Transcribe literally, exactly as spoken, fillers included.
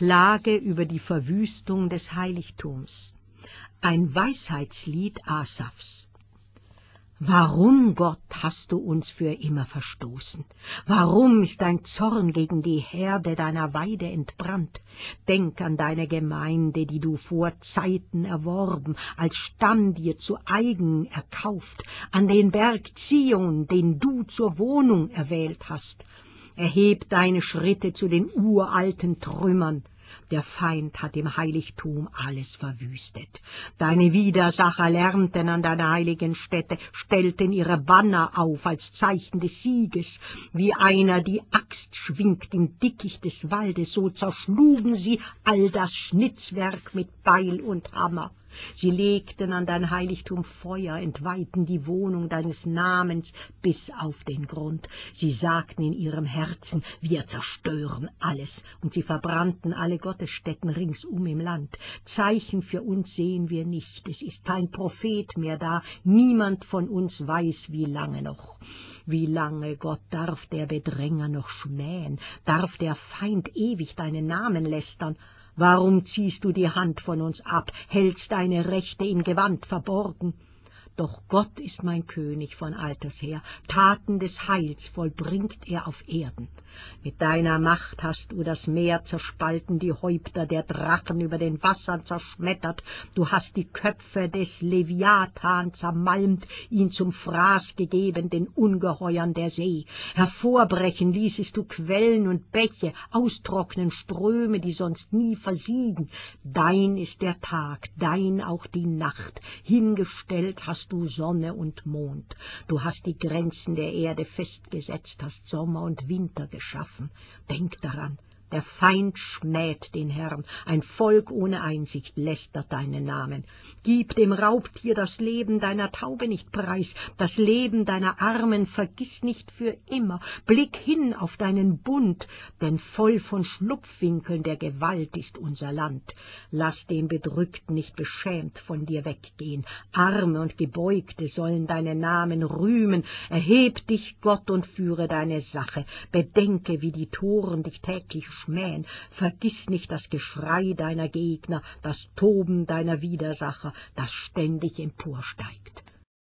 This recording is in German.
Klage über die Verwüstung des Heiligtums. Ein Weisheitslied Asafs. Warum, Gott, hast du uns für immer verstoßen? Warum ist dein Zorn gegen die Herde deiner Weide entbrannt? Denk an deine Gemeinde, die du vor Zeiten erworben, als Stamm dir zu eigen erkauft, an den Berg Zion, den du zur Wohnung erwählt hast. Erheb deine Schritte zu den uralten Trümmern. Der Feind hat im Heiligtum alles verwüstet. Deine Widersacher lärmten an deiner heiligen Stätte, stellten ihre Banner auf als Zeichen des Sieges. Wie einer die Axt schwingt im Dickicht des Waldes, so zerschlugen sie all das Schnitzwerk mit Beil und Hammer. Sie legten an dein Heiligtum Feuer, entweihten die Wohnung deines Namens bis auf den Grund. Sie sagten in ihrem Herzen, wir zerstören alles, und sie verbrannten alle Gottesstätten ringsum im Land. Zeichen für uns sehen wir nicht, es ist kein Prophet mehr da, niemand von uns weiß, wie lange noch. Wie lange, Gott, darf der Bedränger noch schmähen, darf der Feind ewig deinen Namen lästern? Warum ziehst du die Hand von uns ab, hältst deine Rechte in Gewand verborgen? Doch Gott ist mein König von alters her, Taten des Heils vollbringt er auf Erden. Mit deiner Macht hast du das Meer zerspalten, die Häupter der Drachen über den Wassern zerschmettert. Du hast die Köpfe des Leviathan zermalmt, ihn zum Fraß gegeben, den Ungeheuern der See. Hervorbrechen ließest du Quellen und Bäche, austrocknen Ströme, die sonst nie versiegen. Dein ist der Tag, dein auch die Nacht, hingestellt hast du Sonne und Mond. Du hast die Grenzen der Erde festgesetzt, hast Sommer und Winter geschaffen. Denk daran, der Feind schmäht den Herrn, ein Volk ohne Einsicht lästert deinen Namen. Gib dem Raubtier das Leben deiner Taube nicht preis, das Leben deiner Armen vergiss nicht für immer. Blick hin auf deinen Bund, denn voll von Schlupfwinkeln der Gewalt ist unser Land. Lass den Bedrückten nicht beschämt von dir weggehen. Arme und Gebeugte sollen deinen Namen rühmen. Erheb dich, Gott, und führe deine Sache. Bedenke, wie die Toren dich täglich schmähen. Vergiss nicht das Geschrei deiner Gegner, das Toben deiner Widersacher, das ständig emporsteigt.